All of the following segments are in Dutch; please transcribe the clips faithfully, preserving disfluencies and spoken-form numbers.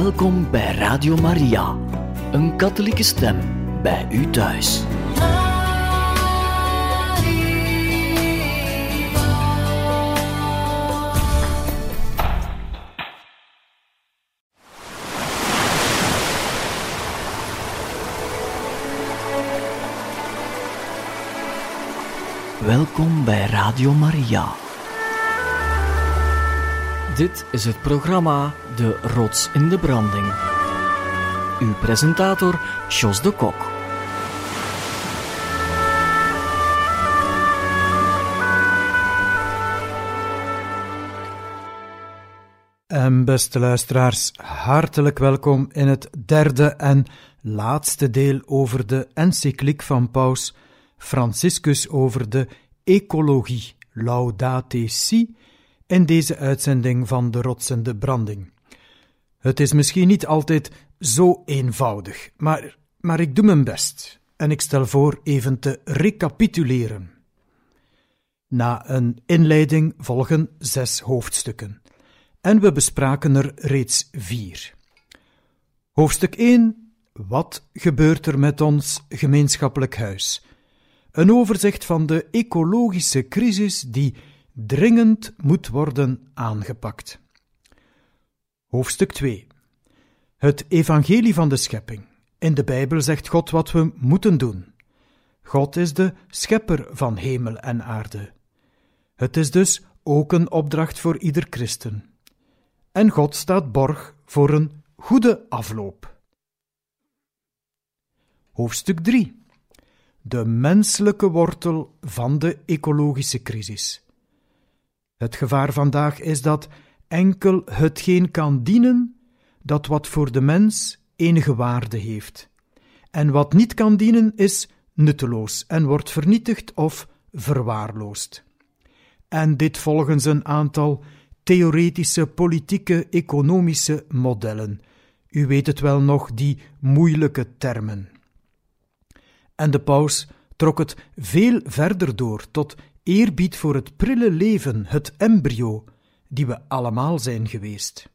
Welkom bij Radio Maria, een katholieke stem bij u thuis. Welkom bij Radio Maria. Dit is het programma De Rots in de Branding. Uw presentator Jos de Kok. En beste luisteraars, hartelijk welkom in het derde en laatste deel over de encycliek van Paus Franciscus over de ecologie, Laudate Si, in deze uitzending van De Rots in de Branding. Het is misschien niet altijd zo eenvoudig, maar, maar ik doe mijn best en ik stel voor even te recapituleren. Na een inleiding volgen zes hoofdstukken en we bespraken er reeds vier. Hoofdstuk één, wat gebeurt er met ons gemeenschappelijk huis? Een overzicht van de ecologische crisis die dringend moet worden aangepakt. Hoofdstuk twee. Het evangelie van de schepping. In de Bijbel zegt God wat we moeten doen. God is de schepper van hemel en aarde. Het is dus ook een opdracht voor ieder christen. En God staat borg voor een goede afloop. Hoofdstuk drie. De menselijke wortel van de ecologische crisis. Het gevaar vandaag is dat enkel hetgeen kan dienen, dat wat voor de mens enige waarde heeft. En wat niet kan dienen is nutteloos en wordt vernietigd of verwaarloosd. En dit volgens een aantal theoretische, politieke, economische modellen. U weet het wel nog, die moeilijke termen. En de paus trok het veel verder door, tot eerbied voor het prille leven, het embryo, die we allemaal zijn geweest.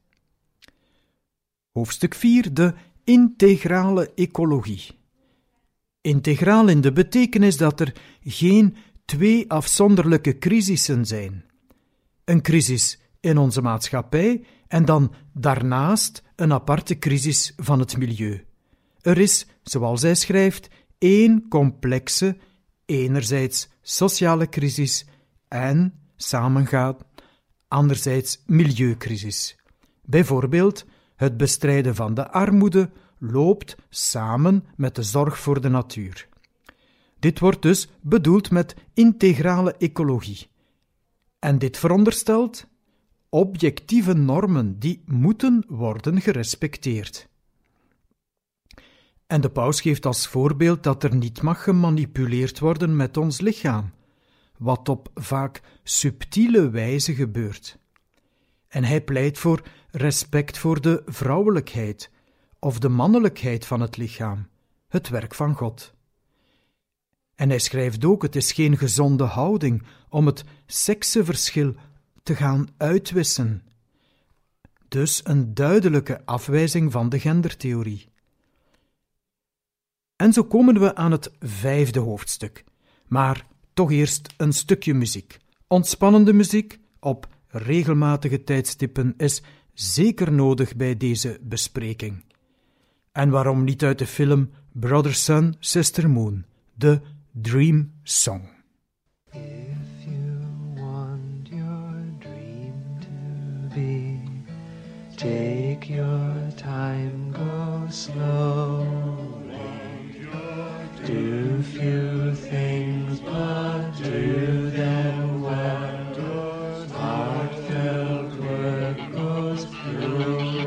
Hoofdstuk vier, de integrale ecologie. Integraal in de betekenis dat er geen twee afzonderlijke crisissen zijn. Een crisis in onze maatschappij en dan daarnaast een aparte crisis van het milieu. Er is, zoals hij schrijft, één complexe, enerzijds sociale crisis en, samengaat, anderzijds milieucrisis. Bijvoorbeeld, het bestrijden van de armoede loopt samen met de zorg voor de natuur. Dit wordt dus bedoeld met integrale ecologie. En dit veronderstelt objectieve normen die moeten worden gerespecteerd. En de paus geeft als voorbeeld dat er niet mag gemanipuleerd worden met ons lichaam, wat op vaak subtiele wijze gebeurt. En hij pleit voor respect voor de vrouwelijkheid of de mannelijkheid van het lichaam, het werk van God. En hij schrijft ook, het is geen gezonde houding om het seksenverschil te gaan uitwissen. Dus een duidelijke afwijzing van de gendertheorie. En zo komen we aan het vijfde hoofdstuk. Maar toch eerst een stukje muziek. Ontspannende muziek op regelmatige tijdstippen is zeker nodig bij deze bespreking. En waarom niet uit de film Brother Sun, Sister Moon, de Dream Song. If you want your dream to be, take your time, go slow. Do few things, but do them well. Heartfelt work goes purely.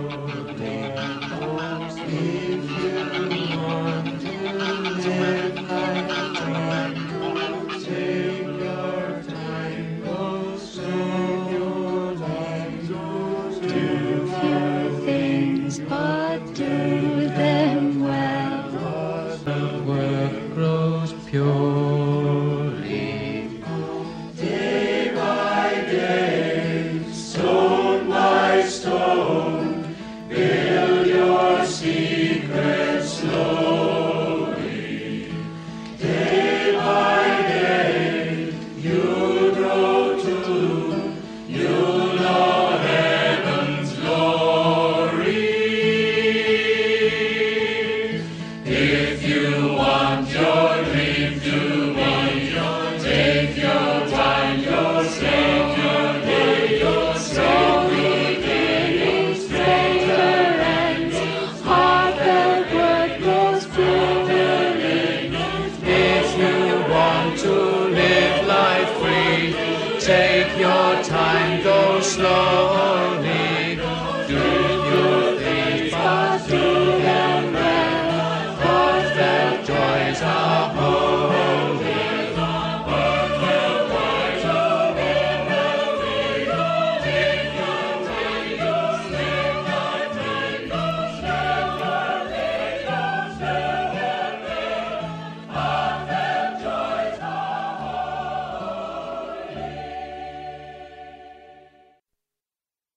If you want to live like a dream, take your time, go slowly. Do few things, but do them well.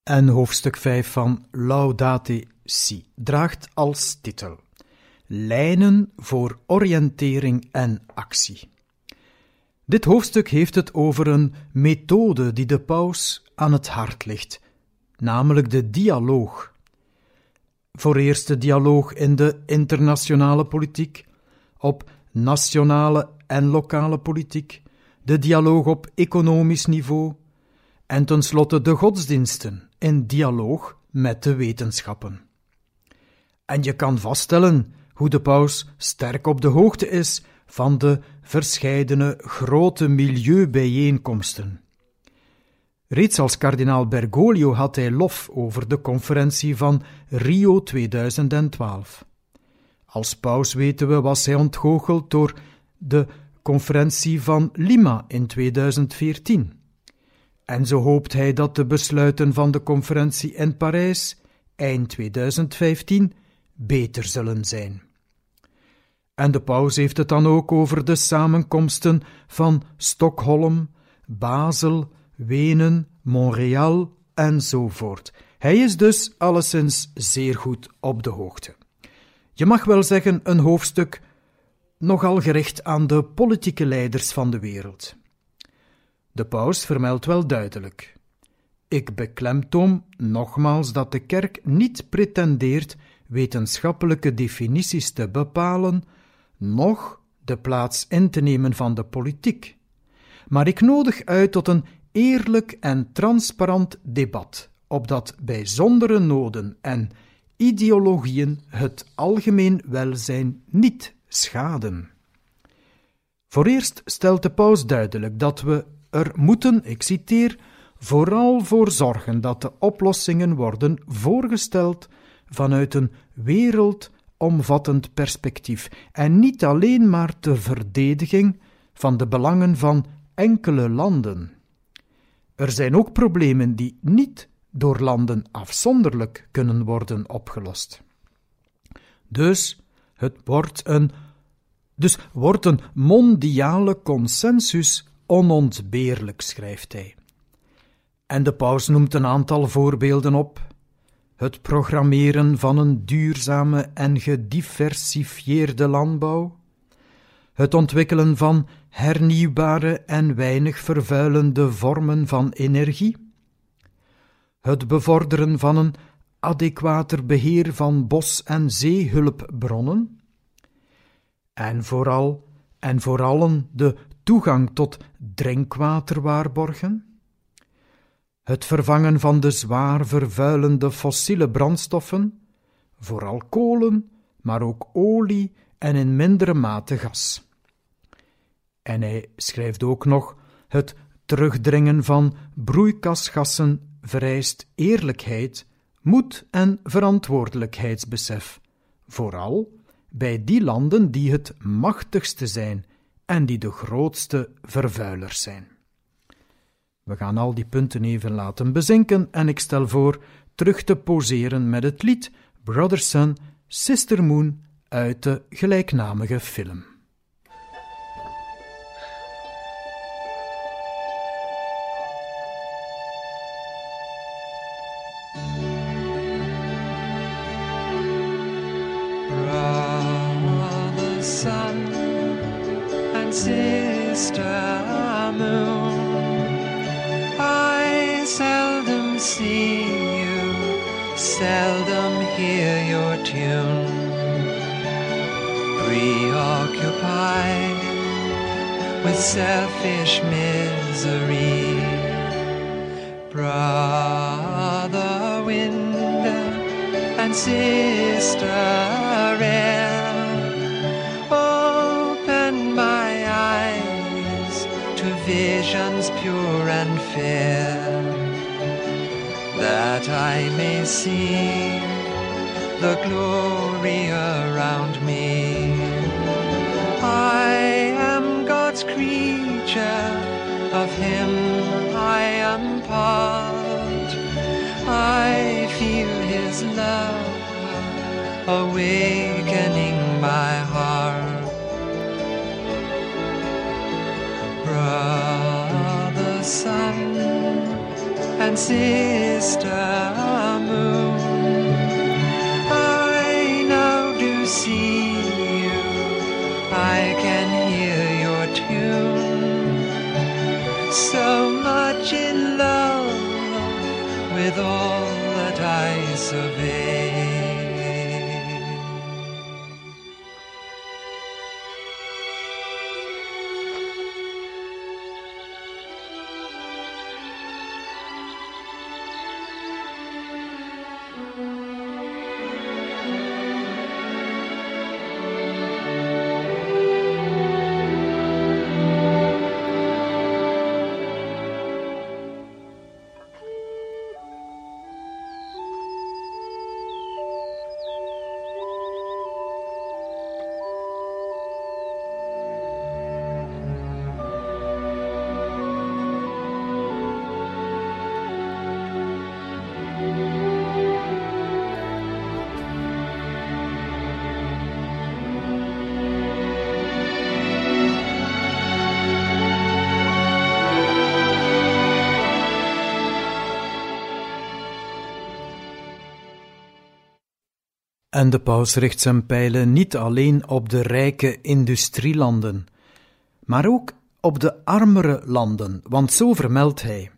En hoofdstuk vijf van Laudate Si draagt als titel Lijnen voor oriëntering en actie. Dit hoofdstuk heeft het over een methode die de paus aan het hart ligt, namelijk de dialoog. Voor eerst de dialoog in de internationale politiek, op nationale en lokale politiek, de dialoog op economisch niveau en tenslotte de godsdiensten in dialoog met de wetenschappen. En je kan vaststellen hoe de paus sterk op de hoogte is van de verscheidene grote milieubijeenkomsten. Reeds als kardinaal Bergoglio had hij lof over de conferentie van Rio tweeduizend twaalf. Als paus weten we was hij ontgoocheld door de conferentie van Lima in tweeduizend veertien. En zo hoopt hij dat de besluiten van de conferentie in Parijs eind tweeduizend vijftien beter zullen zijn. En de paus heeft het dan ook over de samenkomsten van Stockholm, Basel, Wenen, Montreal enzovoort. Hij is dus alleszins zeer goed op de hoogte. Je mag wel zeggen een hoofdstuk nogal gericht aan de politieke leiders van de wereld. De paus vermeldt wel duidelijk: ik beklemtoon nogmaals dat de kerk niet pretendeert wetenschappelijke definities te bepalen, noch de plaats in te nemen van de politiek. Maar ik nodig uit tot een eerlijk en transparant debat, opdat bijzondere noden en ideologieën het algemeen welzijn niet schaden. Voor eerst stelt de paus duidelijk dat we er moeten, ik citeer, vooral voor zorgen dat de oplossingen worden voorgesteld vanuit een wereldomvattend perspectief en niet alleen maar ter verdediging van de belangen van enkele landen. Er zijn ook problemen die niet door landen afzonderlijk kunnen worden opgelost. Dus het wordt een, dus wordt een mondiale consensus onontbeerlijk, schrijft hij. En de paus noemt een aantal voorbeelden op: het programmeren van een duurzame en gediversifieerde landbouw, het ontwikkelen van hernieuwbare en weinig vervuilende vormen van energie, het bevorderen van een adequater beheer van bos- en zeehulpbronnen, en vooral en vooral de toegang tot drinkwater waarborgen, het vervangen van de zwaar vervuilende fossiele brandstoffen, vooral kolen, maar ook olie en in mindere mate gas. En hij schrijft ook nog: het terugdringen van broeikasgassen vereist eerlijkheid, moed en verantwoordelijkheidsbesef, vooral bij die landen die het machtigste zijn en die de grootste vervuilers zijn. We gaan al die punten even laten bezinken en ik stel voor terug te poseren met het lied Brother Sun, Sister Moon uit de gelijknamige film. Brother sun and sister moon, I seldom see you, seldom hear your tune. Preoccupied with selfish misery, brother wind and sister air, open my eyes to visions pure and fair, that I may see the glory around me. I am God's creature, of Him I am part. I feel His love awakening my heart. Brother sun and sister moon. I now do see you, I can hear your tune, so much in love with all that I survey. En de paus richt zijn pijlen niet alleen op de rijke industrielanden, maar ook op de armere landen, want zo vermeldt hij.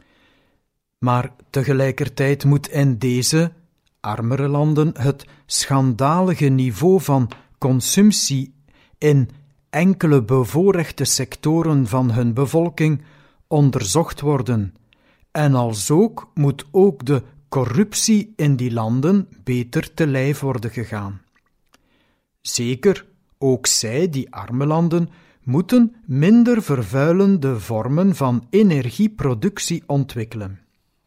Maar tegelijkertijd moet in deze armere landen het schandalige niveau van consumptie in enkele bevoorrechte sectoren van hun bevolking onderzocht worden, en alzook moet ook de corruptie in die landen beter te lijf worden gegaan. Zeker, ook zij, die arme landen, moeten minder vervuilende vormen van energieproductie ontwikkelen.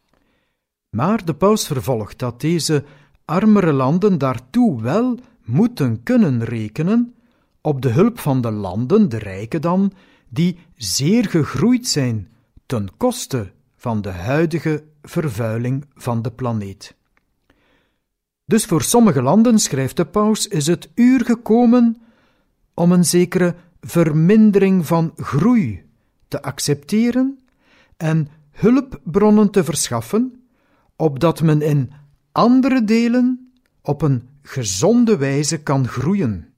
Maar de paus vervolgt dat deze armere landen daartoe wel moeten kunnen rekenen op de hulp van de landen, de rijken dan, die zeer gegroeid zijn ten koste van de huidige vervuiling van de planeet. Dus voor sommige landen, schrijft de paus, is het uur gekomen om een zekere vermindering van groei te accepteren en hulpbronnen te verschaffen, opdat men in andere delen op een gezonde wijze kan groeien.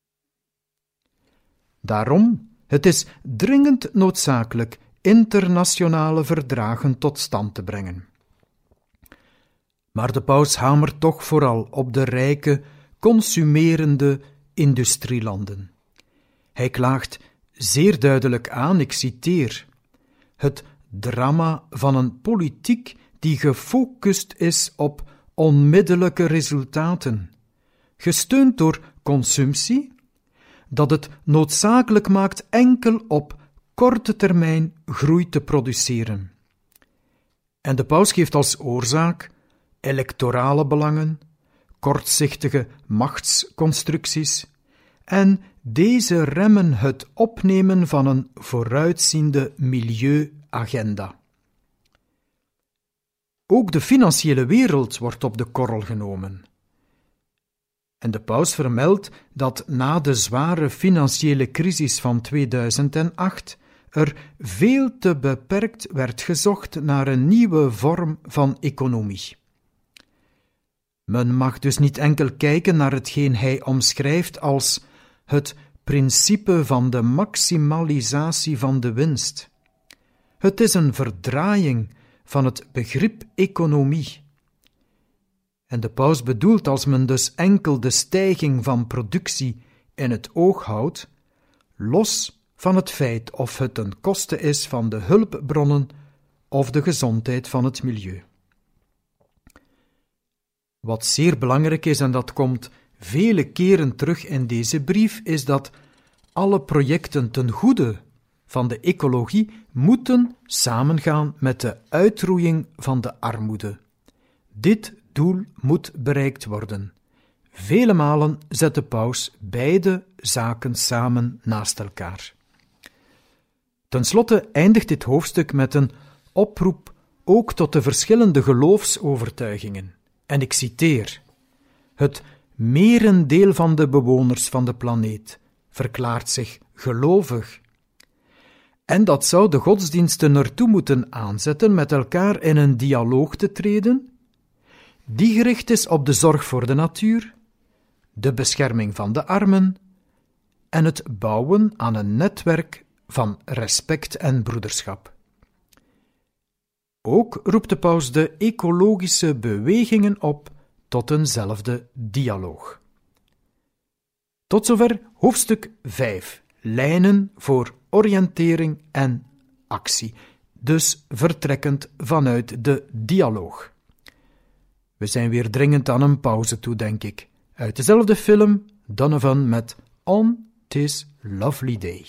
Daarom, het is dringend noodzakelijk internationale verdragen tot stand te brengen. Maar de paus hamert toch vooral op de rijke, consumerende industrielanden. Hij klaagt zeer duidelijk aan, ik citeer, het drama van een politiek die gefocust is op onmiddellijke resultaten, gesteund door consumptie, dat het noodzakelijk maakt enkel op korte termijn groei te produceren. En de paus geeft als oorzaak electorale belangen, kortzichtige machtsconstructies, en deze remmen het opnemen van een vooruitziende milieuagenda. Ook de financiële wereld wordt op de korrel genomen. En de paus vermeldt dat na de zware financiële crisis van tweeduizend acht er veel te beperkt werd gezocht naar een nieuwe vorm van economie. Men mag dus niet enkel kijken naar hetgeen hij omschrijft als het principe van de maximalisatie van de winst. Het is een verdraaiing van het begrip economie. En de paus bedoelt, als men dus enkel de stijging van productie in het oog houdt, los van het feit of het ten koste is van de hulpbronnen of de gezondheid van het milieu. Wat zeer belangrijk is, en dat komt vele keren terug in deze brief, is dat alle projecten ten goede van de ecologie moeten samengaan met de uitroeiing van de armoede. Dit doel moet bereikt worden. Vele malen zet de paus beide zaken samen naast elkaar. Ten slotte eindigt dit hoofdstuk met een oproep ook tot de verschillende geloofsovertuigingen. En ik citeer: het merendeel van de bewoners van de planeet verklaart zich gelovig. En dat zou de godsdiensten ertoe moeten aanzetten met elkaar in een dialoog te treden, die gericht is op de zorg voor de natuur, de bescherming van de armen en het bouwen aan een netwerk van respect en broederschap. Ook roept de paus de ecologische bewegingen op tot eenzelfde dialoog. Tot zover hoofdstuk vijf, lijnen voor oriëntering en actie, dus vertrekkend vanuit de dialoog. We zijn weer dringend aan een pauze toe, denk ik. Uit dezelfde film, Donovan met On 'Tis Lovely Day.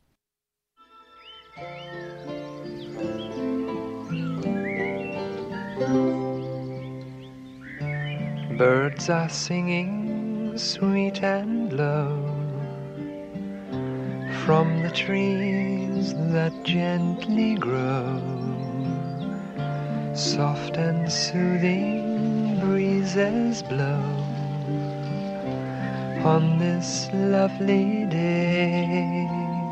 Birds are singing sweet and low from the trees that gently grow. Soft and soothing breezes blow on this lovely day.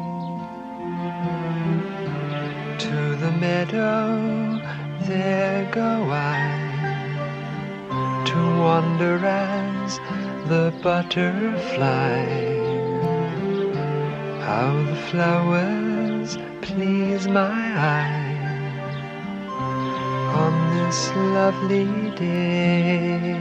To the meadow there go I, to wander as the butterfly. How the flowers please my eye on this lovely day.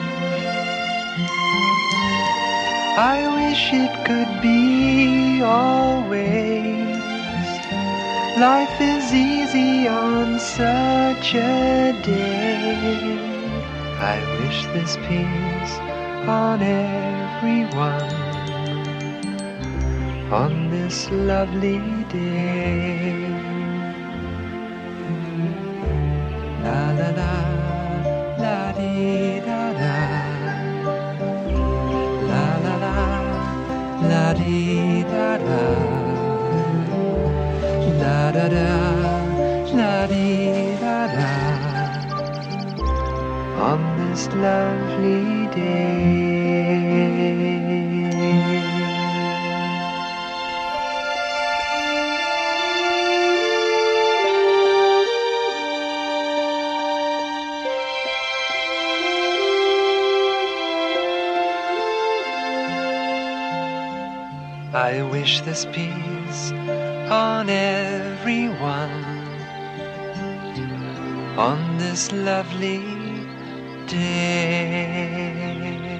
I wish it could be always. Life is easy on such a day. I wish this peace on everyone on this lovely day. La la la, la dee da da. La la la, la dee da da. La da da, la dee da da. On this lovely day. I wish this peace on everyone on this lovely day.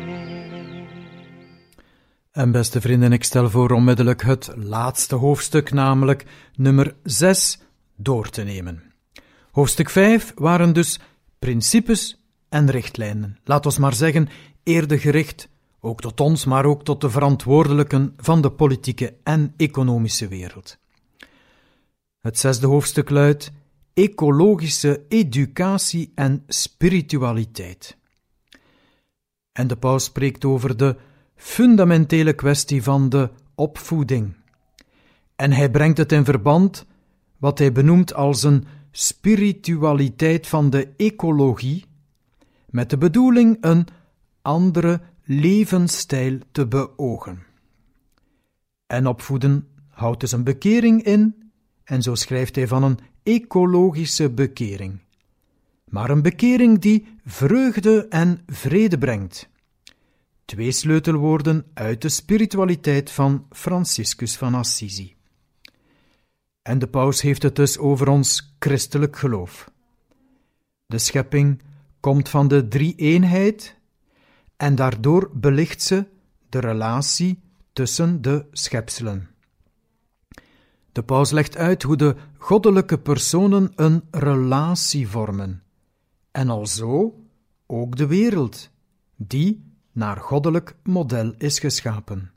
En beste vrienden, ik stel voor onmiddellijk het laatste hoofdstuk, namelijk nummer zes, door te nemen. Hoofdstuk vijf waren dus principes en richtlijnen. Laat ons maar zeggen, eerder gericht, ook tot ons, maar ook tot de verantwoordelijken van de politieke en economische wereld. Het zesde hoofdstuk luidt ecologische educatie en spiritualiteit. En de paus spreekt over de fundamentele kwestie van de opvoeding. En hij brengt het in verband wat hij benoemt als een spiritualiteit van de ecologie, met de bedoeling een andere levensstijl te beogen. En opvoeden houdt dus een bekering in, en zo schrijft hij van een ecologische bekering. Maar een bekering die vreugde en vrede brengt. Twee sleutelwoorden uit de spiritualiteit van Franciscus van Assisi. En de paus heeft het dus over ons christelijk geloof. De schepping komt van de drie-eenheid en daardoor belicht ze de relatie tussen de schepselen. De paus legt uit hoe de goddelijke personen een relatie vormen, en alzo ook de wereld, die naar goddelijk model is geschapen.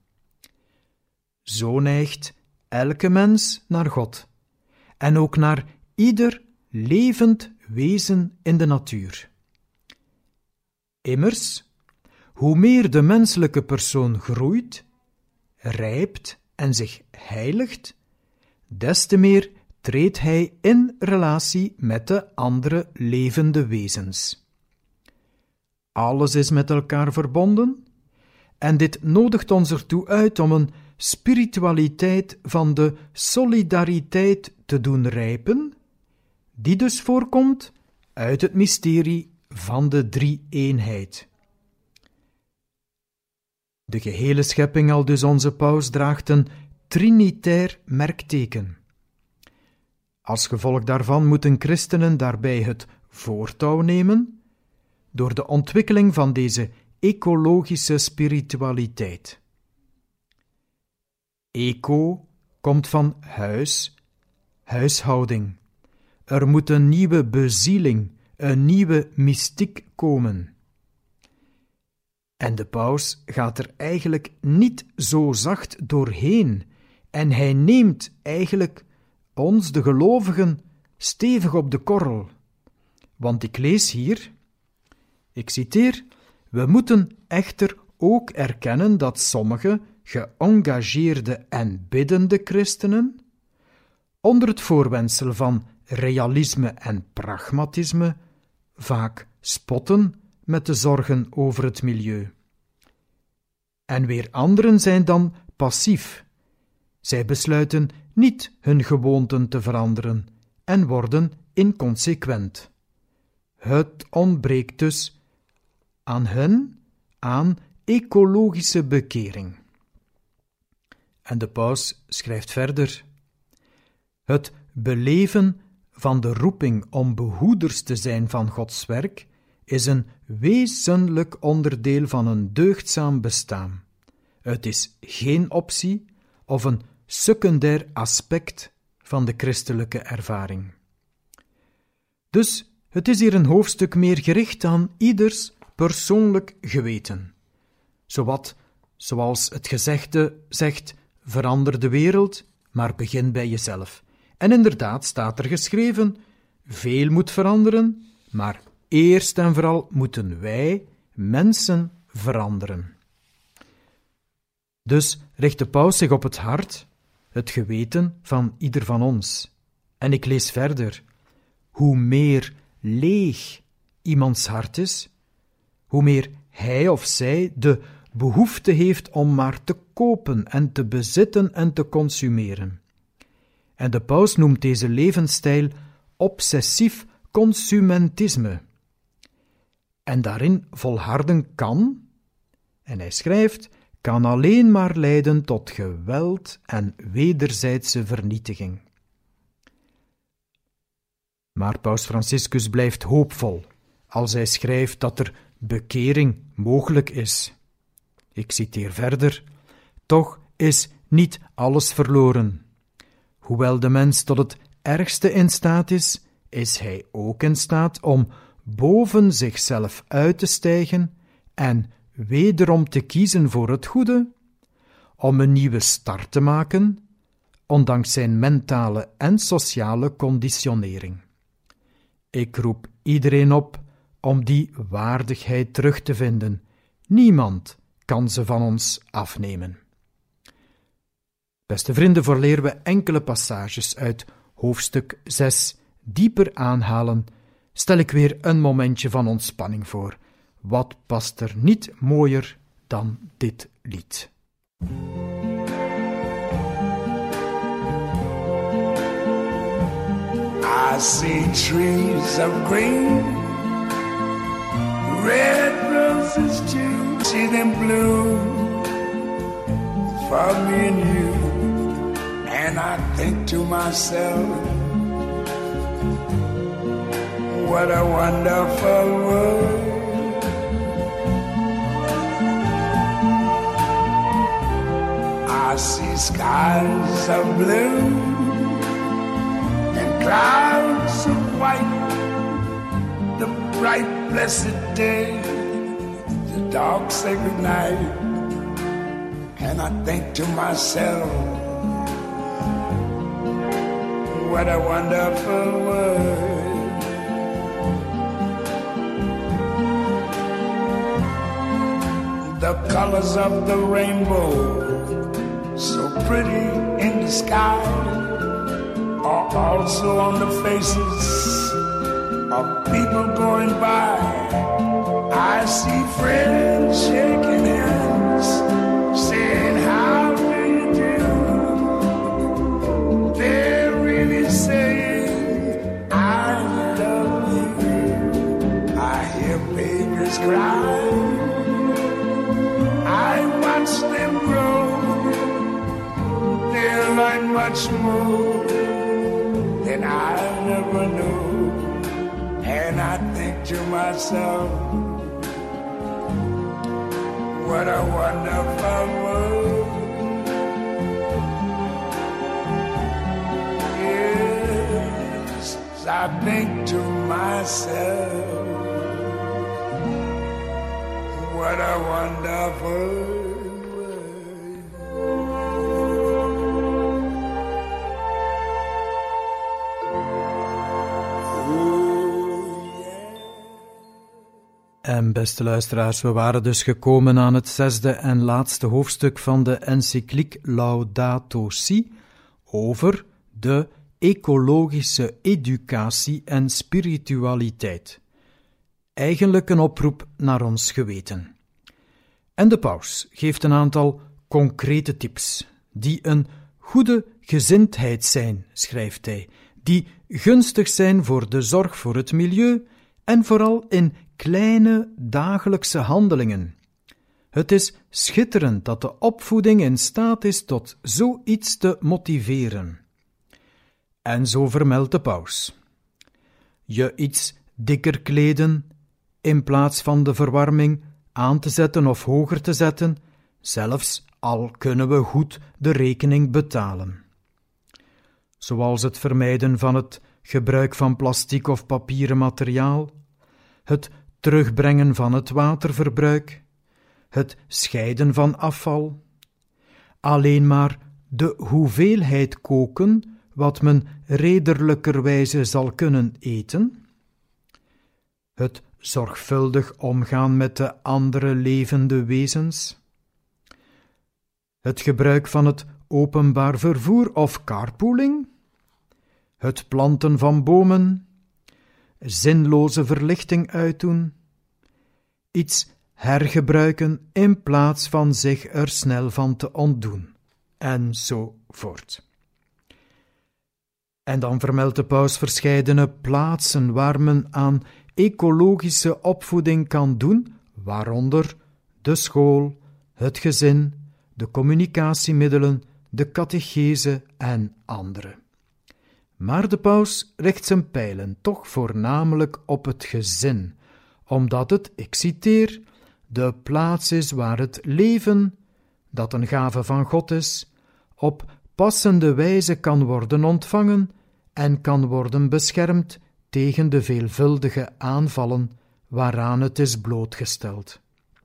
Zo neigt elke mens naar God, en ook naar ieder levend wezen in de natuur. Immers, hoe meer de menselijke persoon groeit, rijpt en zich heiligt, des te meer treedt hij in relatie met de andere levende wezens. Alles is met elkaar verbonden, en dit nodigt ons ertoe uit om een spiritualiteit van de solidariteit te doen rijpen, die dus voorkomt uit het mysterie van de drie-eenheid. De gehele schepping, aldus onze paus, draagt een trinitair merkteken. Als gevolg daarvan moeten christenen daarbij het voortouw nemen door de ontwikkeling van deze ecologische spiritualiteit. Eco komt van huis, huishouding. Er moet een nieuwe bezieling, een nieuwe mystiek komen. En de paus gaat er eigenlijk niet zo zacht doorheen en hij neemt eigenlijk ons, de gelovigen, stevig op de korrel. Want ik lees hier, ik citeer, we moeten echter ook erkennen dat sommige geëngageerde en biddende christenen, onder het voorwendsel van realisme en pragmatisme, vaak spotten met de zorgen over het milieu. En weer anderen zijn dan passief. Zij besluiten niet hun gewoonten te veranderen en worden inconsequent. Het ontbreekt dus aan hen aan ecologische bekering. En de paus schrijft verder: het beleven van de roeping om behoeders te zijn van Gods werk is een wezenlijk onderdeel van een deugdzaam bestaan. Het is geen optie of een secundair aspect van de christelijke ervaring. Dus het is hier een hoofdstuk meer gericht aan ieders persoonlijk geweten. Zowat, zoals het gezegde zegt, verander de wereld, maar begin bij jezelf. En inderdaad staat er geschreven, veel moet veranderen, maar eerst en vooral moeten wij, mensen, veranderen. Dus richt de paus zich op het hart, het geweten van ieder van ons. En ik lees verder. Hoe meer leeg iemands hart is, hoe meer hij of zij de behoefte heeft om maar te kopen en te bezitten en te consumeren. En de paus noemt deze levensstijl obsessief consumentisme. En daarin volharden kan, en hij schrijft, kan alleen maar leiden tot geweld en wederzijdse vernietiging. Maar paus Franciscus blijft hoopvol als hij schrijft dat er bekering mogelijk is. Ik citeer verder: toch is niet alles verloren. Hoewel de mens tot het ergste in staat is, is hij ook in staat om boven zichzelf uit te stijgen en wederom te kiezen voor het goede, om een nieuwe start te maken, ondanks zijn mentale en sociale conditionering. Ik roep iedereen op om die waardigheid terug te vinden. Niemand kan ze van ons afnemen. Beste vrienden, vooraleer we enkele passages uit hoofdstuk zes dieper aanhalen, stel ik weer een momentje van ontspanning voor. Wat past er niet mooier dan dit lied? I see trees of green, red roses too, see them bloom for me and you. And I think to myself, what a wonderful world. I see skies of blue and clouds of white, the bright blessed day, the dark sacred night. And I think to myself, what a wonderful world. The colors of the rainbow, so pretty in the sky, are also on the faces of people going by. I see friends shaking hands, saying, how do you babies cry. I watch them grow. They'll learn much more than I never knew. And I think to myself, what a wonderful world. Yes, I think to myself, what a wonderful world. En beste luisteraars, we waren dus gekomen aan het zesde en laatste hoofdstuk van de encycliek Laudato Si over de ecologische educatie en spiritualiteit. Eigenlijk een oproep naar ons geweten. En de paus geeft een aantal concrete tips, die een goede gezindheid zijn, schrijft hij, die gunstig zijn voor de zorg voor het milieu en vooral in kleine dagelijkse handelingen. Het is schitterend dat de opvoeding in staat is tot zoiets te motiveren. En zo vermeldt de paus: je iets dikker kleden, in plaats van de verwarming aan te zetten of hoger te zetten, zelfs al kunnen we goed de rekening betalen. Zoals het vermijden van het gebruik van plastic of papieren materiaal, het terugbrengen van het waterverbruik, het scheiden van afval, alleen maar de hoeveelheid koken wat men redelijkerwijze zal kunnen eten, het zorgvuldig omgaan met de andere levende wezens, het gebruik van het openbaar vervoer of carpooling, het planten van bomen, zinloze verlichting uitdoen, iets hergebruiken in plaats van zich er snel van te ontdoen, enzovoort. En dan vermeldt de paus verscheidene plaatsen waar men aan ecologische opvoeding kan doen, waaronder de school, het gezin, de communicatiemiddelen, de catechese en andere. Maar de paus richt zijn pijlen toch voornamelijk op het gezin, omdat het, ik citeer, de plaats is waar het leven, dat een gave van God is, op passende wijze kan worden ontvangen en kan worden beschermd tegen de veelvuldige aanvallen waaraan het is blootgesteld.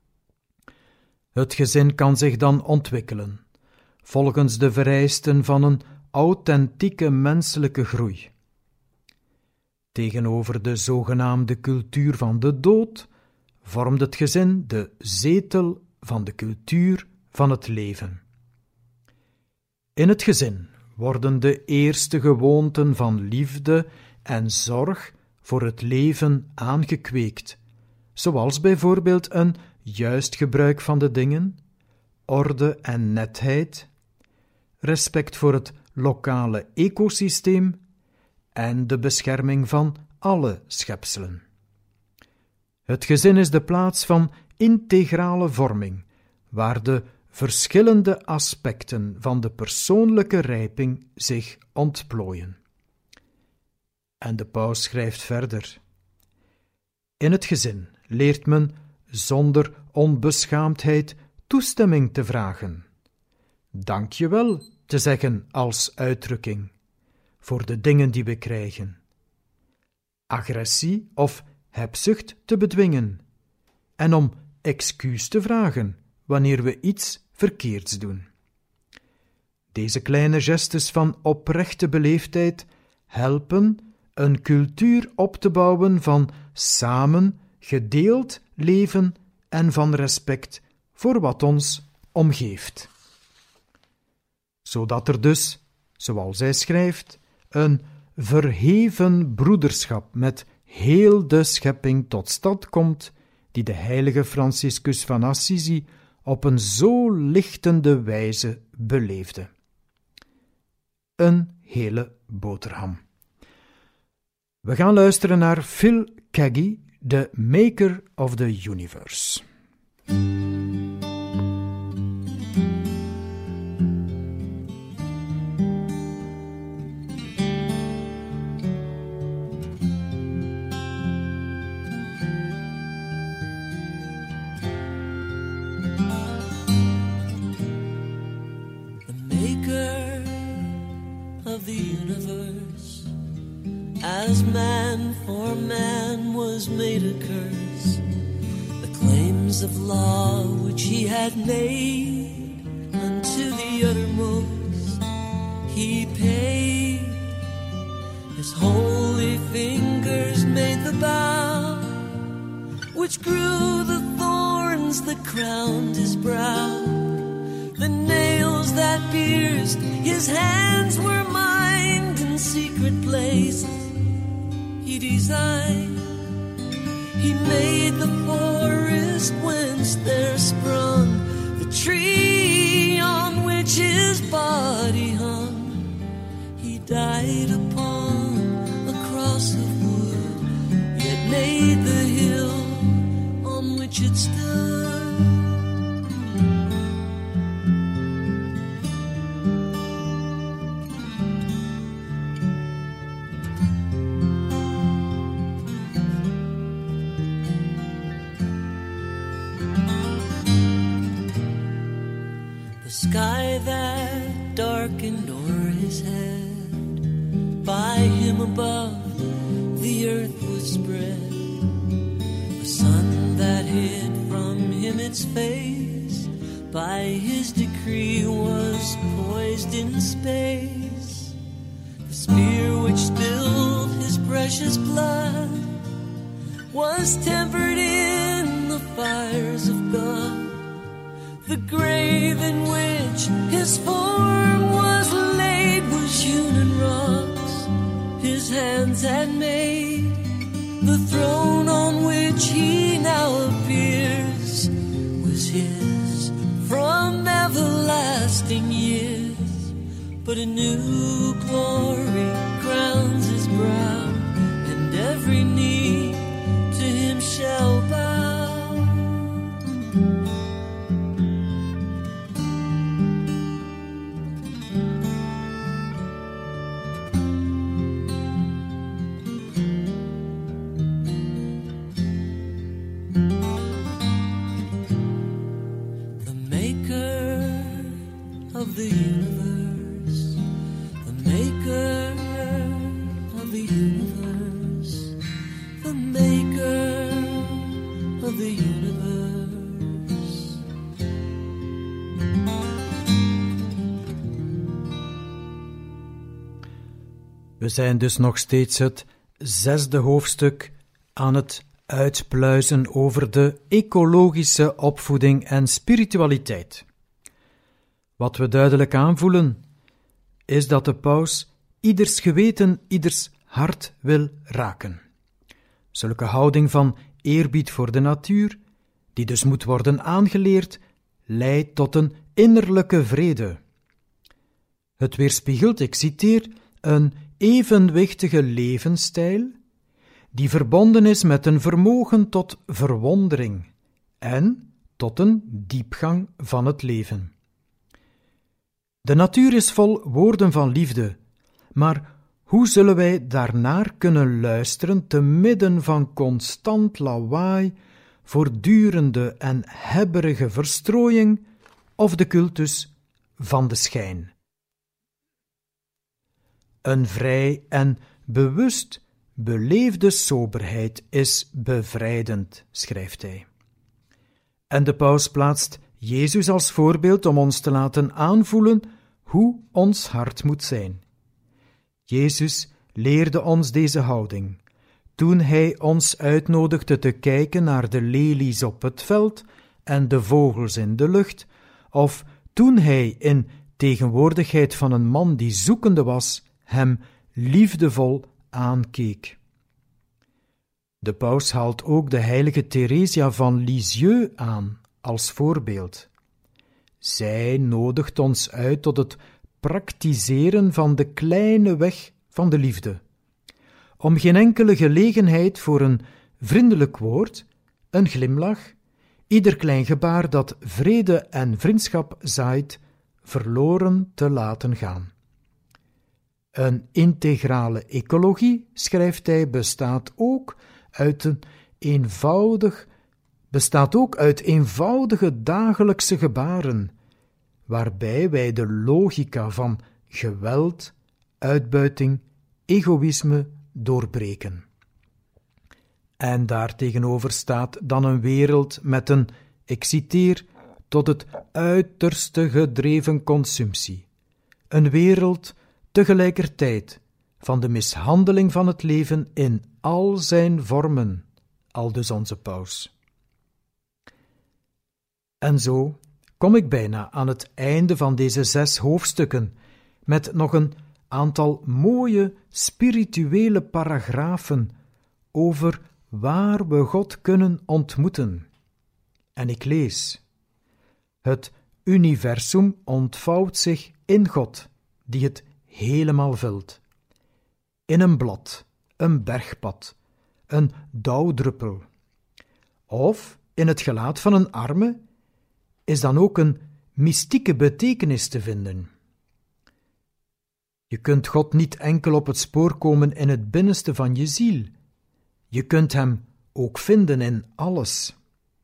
Het gezin kan zich dan ontwikkelen, volgens de vereisten van een authentieke menselijke groei. Tegenover de zogenaamde cultuur van de dood vormt het gezin de zetel van de cultuur van het leven. In het gezin worden de eerste gewoonten van liefde en zorg voor het leven aangekweekt, zoals bijvoorbeeld een juist gebruik van de dingen, orde en netheid, respect voor het lokale ecosysteem en de bescherming van alle schepselen. Het gezin is de plaats van integrale vorming, waar de verschillende aspecten van de persoonlijke rijping zich ontplooien. En de paus schrijft verder: in het gezin leert men zonder onbeschaamdheid toestemming te vragen, dank je wel te zeggen als uitdrukking voor de dingen die we krijgen, agressie of hebzucht te bedwingen en om excuus te vragen wanneer we iets verkeerds doen. Deze kleine gestes van oprechte beleefdheid helpen een cultuur op te bouwen van samen gedeeld leven en van respect voor wat ons omgeeft. Zodat er dus, zoals hij schrijft, een verheven broederschap met heel de schepping tot stand komt, die de heilige Franciscus van Assisi op een zo lichtende wijze beleefde. Een hele boterham. We gaan luisteren naar Phil Keaggy, The Maker of the Universe. As man for man was made a curse, the claims of law which he had made unto the uttermost he paid. His holy fingers made the bow which grew the thorns that crowned his brow. The nails that pierced his hands were mined in secret places he designed. He made the forest whence there sprung the tree on which his body hung. He died upon a cross of wood, yet made the hill on which it stood. Sky that darkened o'er his head, by him above the earth was spread. The sun that hid from him its face, by his decree was poised in space. The spear which spilled his precious blood was tempered in the fires of God. The grave in which his form was laid was hewn in rocks his hands had made. The throne on which he now appears was his from everlasting years. But a new glory crowns his brow, and every knee to him shall bow. Of the universe, the maker of the universe, the maker of the universe. We zijn dus nog steeds het zesde hoofdstuk aan het uitpluizen over de ecologische opvoeding en spiritualiteit. Wat we duidelijk aanvoelen, is dat de paus ieders geweten, ieders hart wil raken. Zulke houding van eerbied voor de natuur, die dus moet worden aangeleerd, leidt tot een innerlijke vrede. Het weerspiegelt, ik citeer, een evenwichtige levensstijl, die verbonden is met een vermogen tot verwondering en tot een diepgang van het leven. De natuur is vol woorden van liefde, maar hoe zullen wij daarnaar kunnen luisteren te midden van constant lawaai, voortdurende en hebberige verstrooiing of de cultus van de schijn? Een vrij en bewust beleefde soberheid is bevrijdend, schrijft hij. En de paus plaatst Jezus als voorbeeld om ons te laten aanvoelen hoe ons hart moet zijn. Jezus leerde ons deze houding, toen hij ons uitnodigde te kijken naar de lelies op het veld en de vogels in de lucht, of toen hij in tegenwoordigheid van een man die zoekende was, hem liefdevol aankeek. De paus haalt ook de heilige Theresia van Lisieux aan als voorbeeld. Zij nodigt ons uit tot het praktiseren van de kleine weg van de liefde, om geen enkele gelegenheid voor een vriendelijk woord, een glimlach, ieder klein gebaar dat vrede en vriendschap zaait, verloren te laten gaan. Een integrale ecologie, schrijft hij, bestaat ook uit een eenvoudig, bestaat ook uit eenvoudige dagelijkse gebaren, waarbij wij de logica van geweld, uitbuiting, egoïsme doorbreken. En daartegenover staat dan een wereld met een, ik citeer, tot het uiterste gedreven consumptie. Een wereld tegelijkertijd van de mishandeling van het leven in al zijn vormen, aldus onze paus. En zo kom ik bijna aan het einde van deze zes hoofdstukken, met nog een aantal mooie spirituele paragrafen over waar we God kunnen ontmoeten. En ik lees: het universum ontvouwt zich in God, die het helemaal vult. In een blad, een bergpad, een dauwdruppel. Of in het gelaat van een arme is dan ook een mystieke betekenis te vinden. Je kunt God niet enkel op het spoor komen in het binnenste van je ziel. Je kunt hem ook vinden in alles.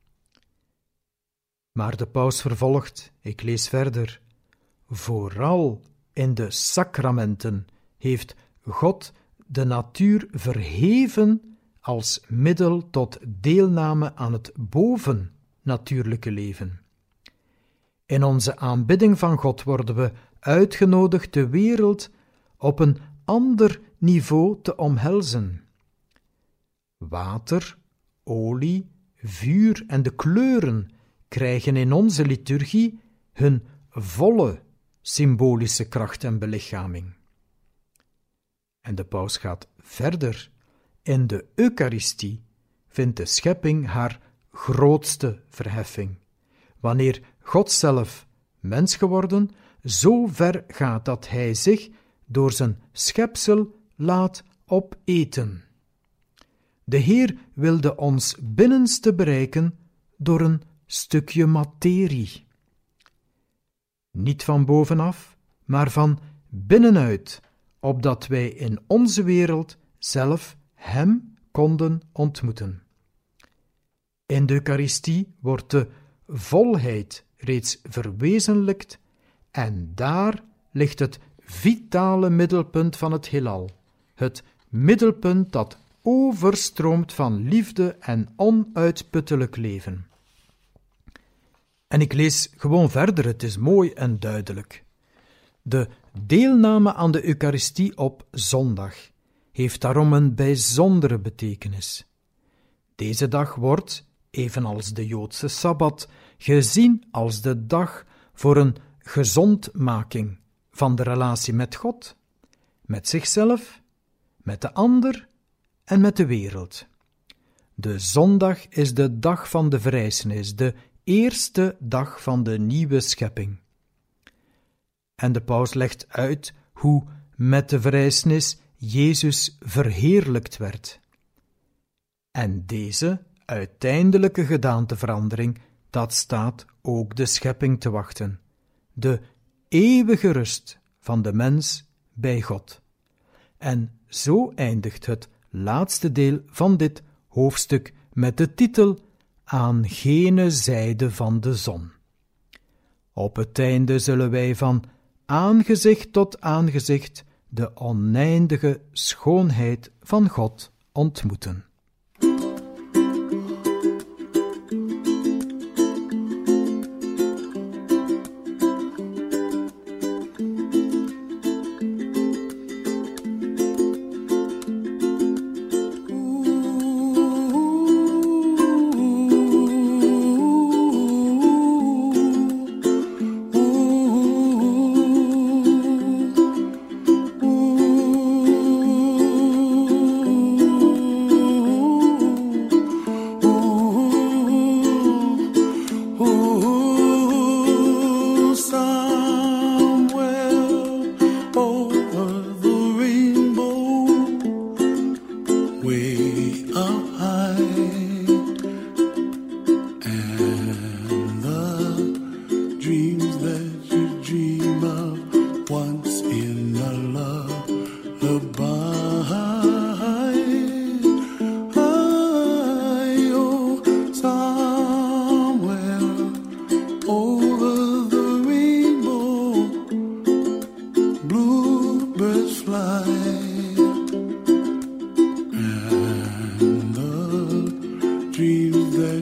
Maar de paus vervolgt, ik lees verder, vooral in de sacramenten heeft God de natuur verheven als middel tot deelname aan het bovennatuurlijke leven. In onze aanbidding van God worden we uitgenodigd de wereld op een ander niveau te omhelzen. Water, olie, vuur en de kleuren krijgen in onze liturgie hun volle symbolische kracht en belichaming. En de paus gaat verder. In de Eucharistie vindt de schepping haar grootste verheffing, wanneer God zelf mens geworden zo ver gaat dat hij zich door zijn schepsel laat opeten. De Heer wilde ons binnenste bereiken door een stukje materie. Niet van bovenaf, maar van binnenuit, opdat wij in onze wereld zelf Hem konden ontmoeten. In de Eucharistie wordt de volheid reeds verwezenlijkt en daar ligt het vitale middelpunt van het heelal, het middelpunt dat overstroomt van liefde en onuitputtelijk leven. En ik lees gewoon verder, het is mooi en duidelijk. De deelname aan de Eucharistie op zondag heeft daarom een bijzondere betekenis. Deze dag wordt, evenals de Joodse Sabbat, gezien als de dag voor een gezondmaking van de relatie met God, met zichzelf, met de ander en met de wereld. De zondag is de dag van de verrijzenis, de eerste dag van de nieuwe schepping. En de paus legt uit hoe met de verrijzenis Jezus verheerlijkt werd. En deze uiteindelijke gedaanteverandering, dat staat ook de schepping te wachten. De eeuwige rust van de mens bij God. En zo eindigt het laatste deel van dit hoofdstuk met de titel Aan gene zijde van de zon. Op het einde zullen wij van aangezicht tot aangezicht de oneindige schoonheid van God ontmoeten. Ooh.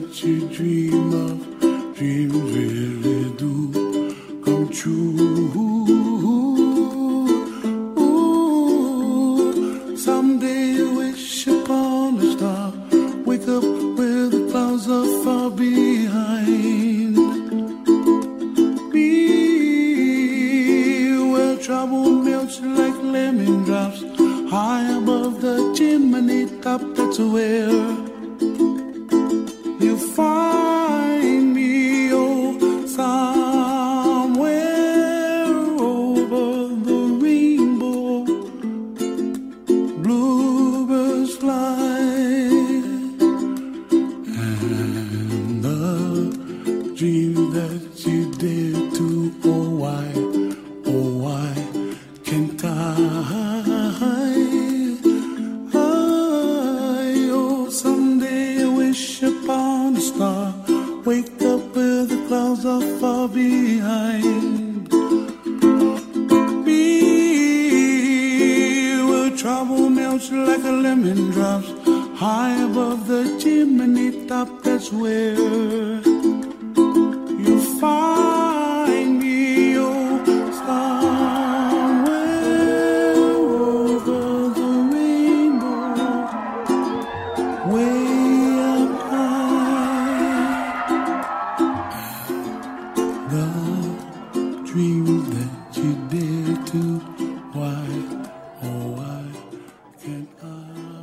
that you dream of, dreams really do come true. Ooh, someday you wish upon a star, wake up where the clouds are far behind me, where trouble melts like lemon drops high above the chimney top. That's where you find me, oh, somewhere over the rainbow. Bluebirds fly, and the dream that you dare to, oh why, oh why can't I? Upon a star, wake up where the clouds are far behind me, where trouble melts like a lemon drops high above the chimney top. That's where you find me, oh, somewhere over the rainbow, way dream that you dare to, why, oh why can't I?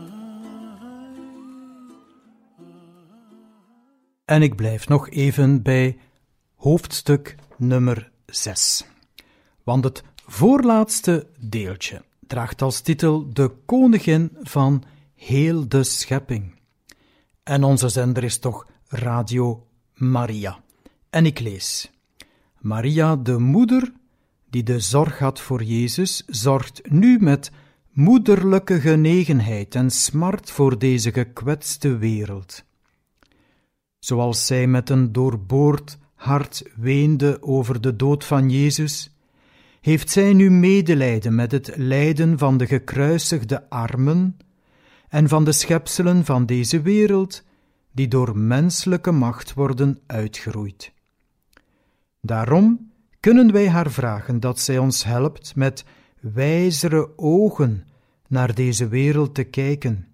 En ik blijf nog even bij hoofdstuk nummer zes. Want het voorlaatste deeltje draagt als titel De Koningin van heel de schepping. En onze zender is toch Radio Maria. En ik lees: Maria, de moeder die de zorg had voor Jezus, zorgt nu met moederlijke genegenheid en smart voor deze gekwetste wereld. Zoals zij met een doorboord hart weende over de dood van Jezus, heeft zij nu medelijden met het lijden van de gekruisigde armen en van de schepselen van deze wereld, die door menselijke macht worden uitgeroeid. Daarom kunnen wij haar vragen dat zij ons helpt met wijzere ogen naar deze wereld te kijken.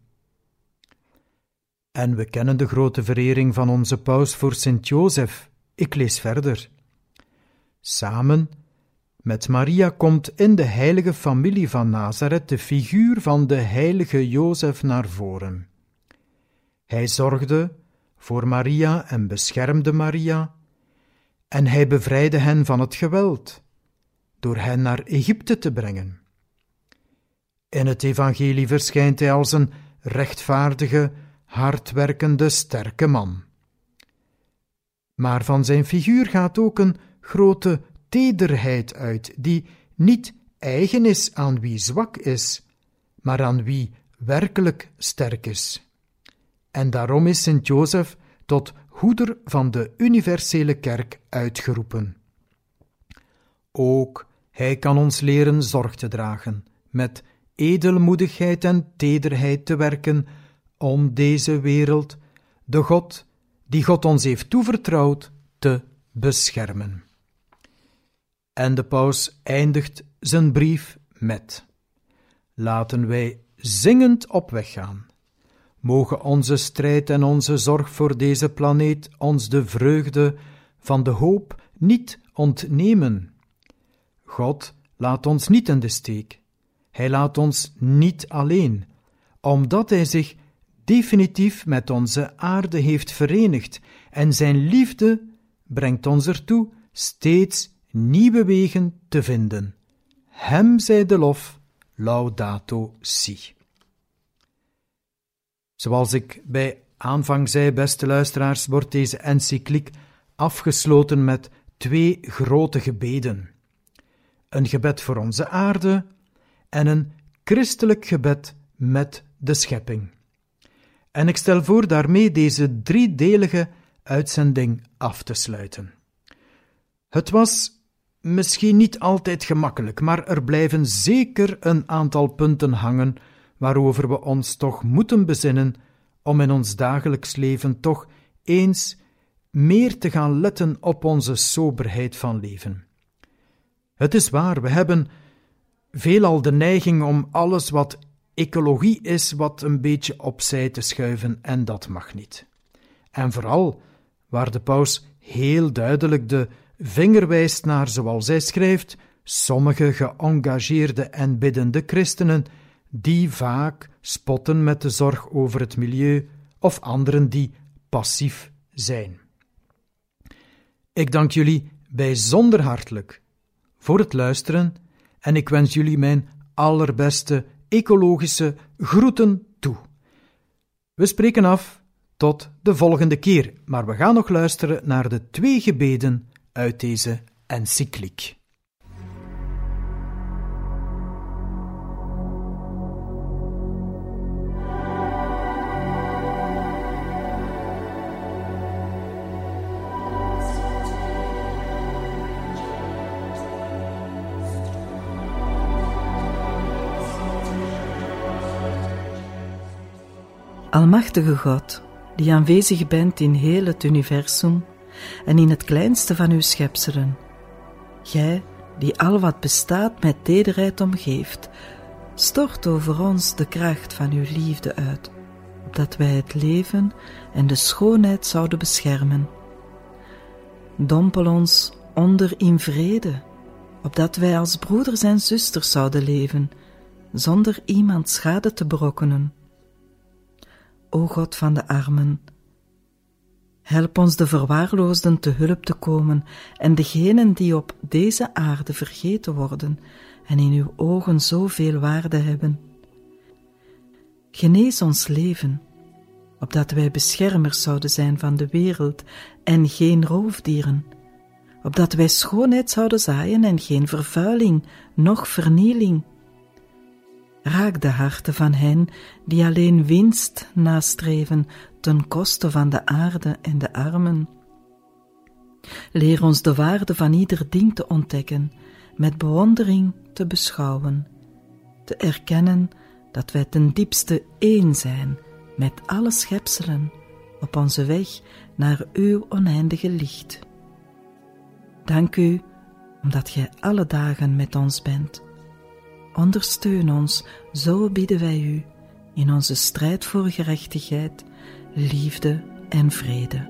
En we kennen de grote verering van onze paus voor Sint-Jozef. Ik lees verder. Samen met Maria komt in de heilige familie van Nazareth de figuur van de heilige Jozef naar voren. Hij zorgde voor Maria en beschermde Maria, en hij bevrijdde hen van het geweld, door hen naar Egypte te brengen. In het evangelie verschijnt hij als een rechtvaardige, hardwerkende, sterke man. Maar van zijn figuur gaat ook een grote tederheid uit, die niet eigen is aan wie zwak is, maar aan wie werkelijk sterk is. En daarom is Sint-Jozef tot hoeder van de universele kerk uitgeroepen. Ook hij kan ons leren zorg te dragen, met edelmoedigheid en tederheid te werken om deze wereld, de God die God ons heeft toevertrouwd, te beschermen. En de paus eindigt zijn brief met: laten wij zingend op weg gaan. Mogen onze strijd en onze zorg voor deze planeet ons de vreugde van de hoop niet ontnemen. God laat ons niet in de steek. Hij laat ons niet alleen, omdat Hij zich definitief met onze aarde heeft verenigd en Zijn liefde brengt ons ertoe steeds nieuwe wegen te vinden. Hem zij de lof, Laudato Si. Zoals ik bij aanvang zei, beste luisteraars, wordt deze encycliek afgesloten met twee grote gebeden. Een gebed voor onze aarde en een christelijk gebed met de schepping. En ik stel voor daarmee deze driedelige uitzending af te sluiten. Het was misschien niet altijd gemakkelijk, maar er blijven zeker een aantal punten hangen waarover we ons toch moeten bezinnen om in ons dagelijks leven toch eens meer te gaan letten op onze soberheid van leven. Het is waar, we hebben veelal de neiging om alles wat ecologie is, wat een beetje opzij te schuiven, en dat mag niet. En vooral waar de paus heel duidelijk de vinger wijst naar, zoals hij schrijft, sommige geëngageerde en biddende christenen die vaak spotten met de zorg over het milieu, of anderen die passief zijn. Ik dank jullie bijzonder hartelijk voor het luisteren en ik wens jullie mijn allerbeste ecologische groeten toe. We spreken af tot de volgende keer, maar we gaan nog luisteren naar de twee gebeden uit deze encycliek. Almachtige God, die aanwezig bent in heel het universum en in het kleinste van uw schepselen. Gij, die al wat bestaat met tederheid omgeeft, stort over ons de kracht van uw liefde uit, opdat wij het leven en de schoonheid zouden beschermen. Dompel ons onder in vrede, opdat wij als broeders en zusters zouden leven, zonder iemand schade te berokkenen. O God van de armen, help ons de verwaarloosden te hulp te komen en degenen die op deze aarde vergeten worden en in uw ogen zoveel waarde hebben. Genees ons leven, opdat wij beschermers zouden zijn van de wereld en geen roofdieren, opdat wij schoonheid zouden zaaien en geen vervuiling, noch vernieling. Raak de harten van hen die alleen winst nastreven ten koste van de aarde en de armen. Leer ons de waarde van ieder ding te ontdekken, met bewondering te beschouwen, te erkennen dat wij ten diepste één zijn met alle schepselen op onze weg naar uw oneindige licht. Dank u, omdat gij alle dagen met ons bent. Ondersteun ons, zo bidden wij u, in onze strijd voor gerechtigheid, liefde en vrede.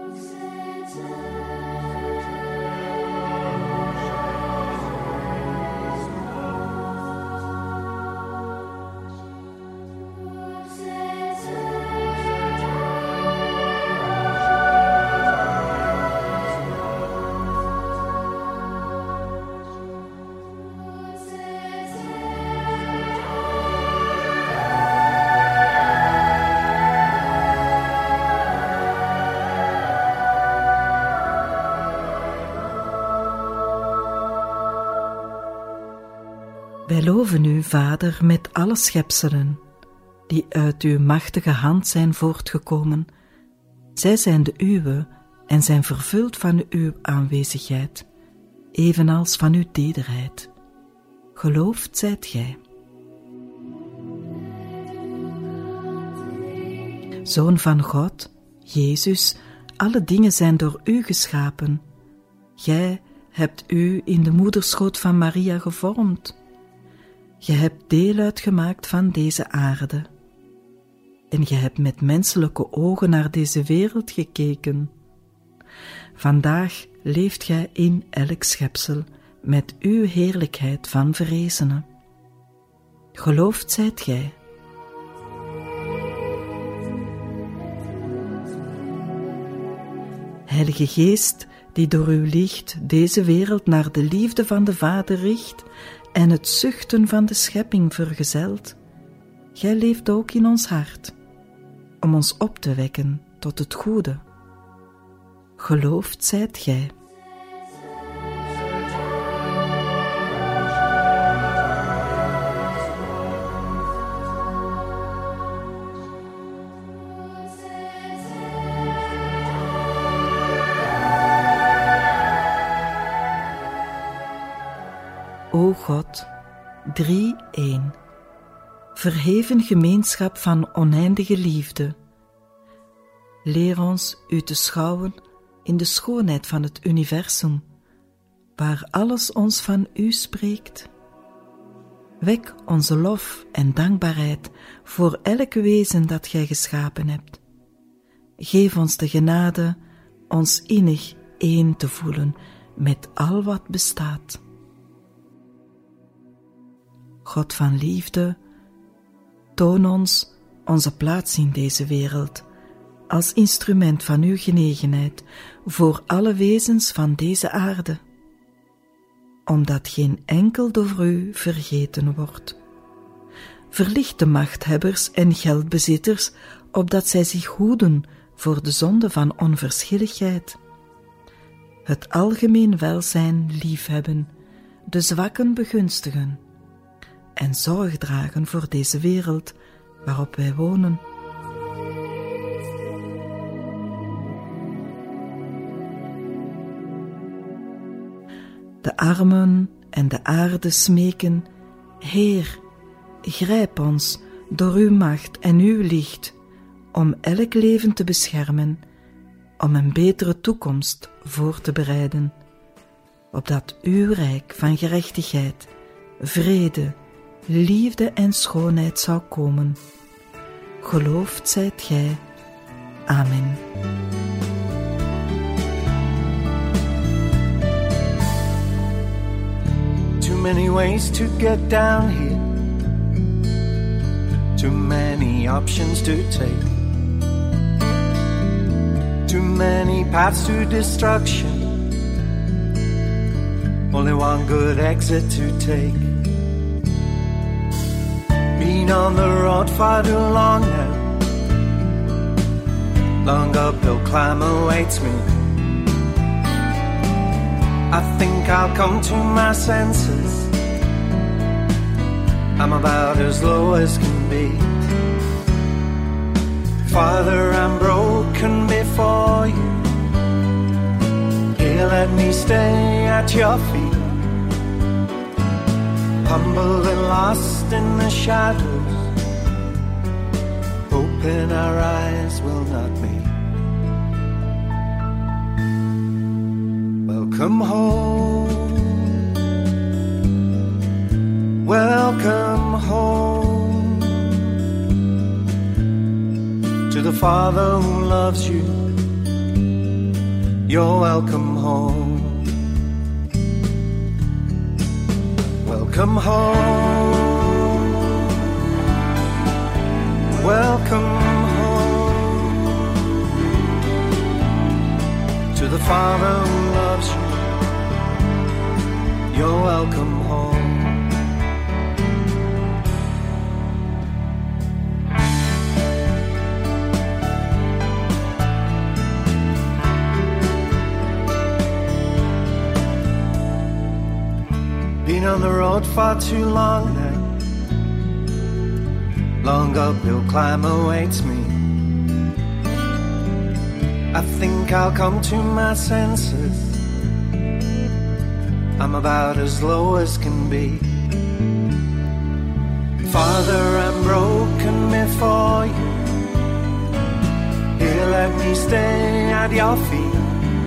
Wij loven u, Vader, met alle schepselen, die uit uw machtige hand zijn voortgekomen. Zij zijn de uwe en zijn vervuld van uw aanwezigheid, evenals van uw tederheid. Geloofd zijt gij. Zoon van God, Jezus, alle dingen zijn door u geschapen. Gij hebt u in de moederschoot van Maria gevormd. Je hebt deel uitgemaakt van deze aarde. En je hebt met menselijke ogen naar deze wereld gekeken. Vandaag leeft gij in elk schepsel met uw heerlijkheid van verrezenen. Geloofd zijt gij. Heilige Geest, die door uw licht deze wereld naar de liefde van de Vader richt en het zuchten van de schepping vergezelt, gij leeft ook in ons hart, om ons op te wekken tot het goede. Geloofd zijt gij. O God, drie-een, verheven gemeenschap van oneindige liefde. Leer ons u te schouwen in de schoonheid van het universum, waar alles ons van u spreekt. Wek onze lof en dankbaarheid voor elk wezen dat gij geschapen hebt. Geef ons de genade ons innig één te voelen met al wat bestaat. God van liefde, toon ons onze plaats in deze wereld als instrument van uw genegenheid voor alle wezens van deze aarde, omdat geen enkel door u vergeten wordt. Verlicht de machthebbers en geldbezitters, opdat zij zich hoeden voor de zonde van onverschilligheid. Het algemeen welzijn liefhebben, de zwakken begunstigen en zorg dragen voor deze wereld waarop wij wonen. De armen en de aarde smeken, Heer, grijp ons door uw macht en uw licht, om elk leven te beschermen, om een betere toekomst voor te bereiden, opdat uw rijk van gerechtigheid, vrede, liefde en schoonheid zou komen. Geloofd zijt gij. Amen. Too many ways to get down here, too many options to take, too many paths to destruction, only one good exit to take. Been on the road far too long now, long uphill climb awaits me. I think I'll come to my senses, I'm about as low as can be. Father, I'm broken before you, here let me stay at your feet. Humble and lost in the shadows, hoping our eyes will not meet. Welcome home, welcome home, to the Father who loves you, you're welcome home. Welcome home, welcome home, to the Father who loves you, you're welcome home. Been on the road far too long now, long uphill climb awaits me. I think I'll come to my senses, I'm about as low as can be. Father, I'm broken before you, here let me stay at your feet.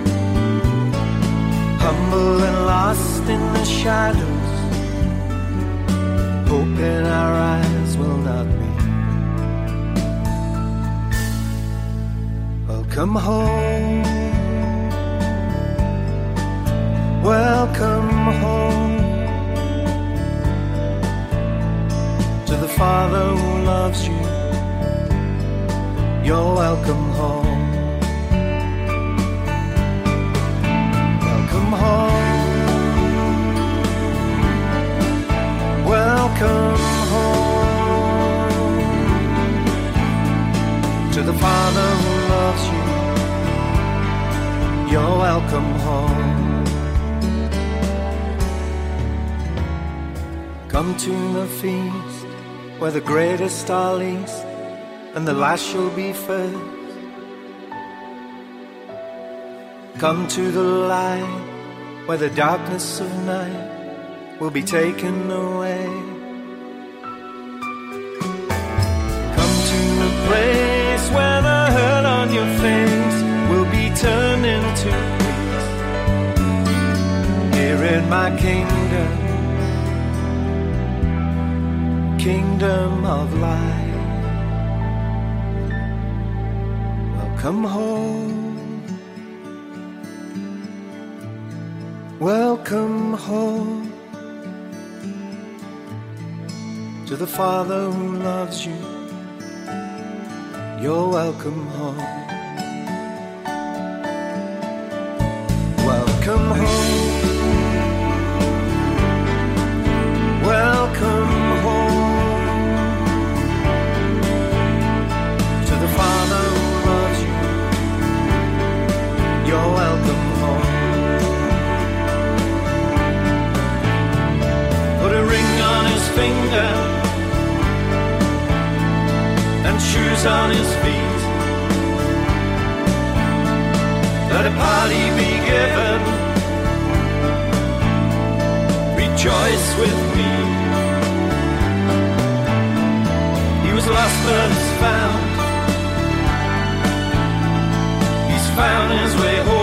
Humble and lost in the shadows, hoping our eyes will not meet. Welcome home, welcome home, to the Father who loves you, you're welcome home. Welcome home, welcome home, to the Father who loves you, you're welcome home. Come to the feast where the greatest are least and the last shall be first. Come to the light where the darkness of night will be taken away. Come to the place where the hurt on your face will be turned into peace. Here in my kingdom, kingdom of light. Welcome home, welcome home, to the Father who loves you. You're welcome home. Welcome home. Welcome home. To the Father who loves you. You're welcome home. Put a ring on his finger and shoes on his feet. Let a party be given. Rejoice with me. He was lost but is found. He's found his way home.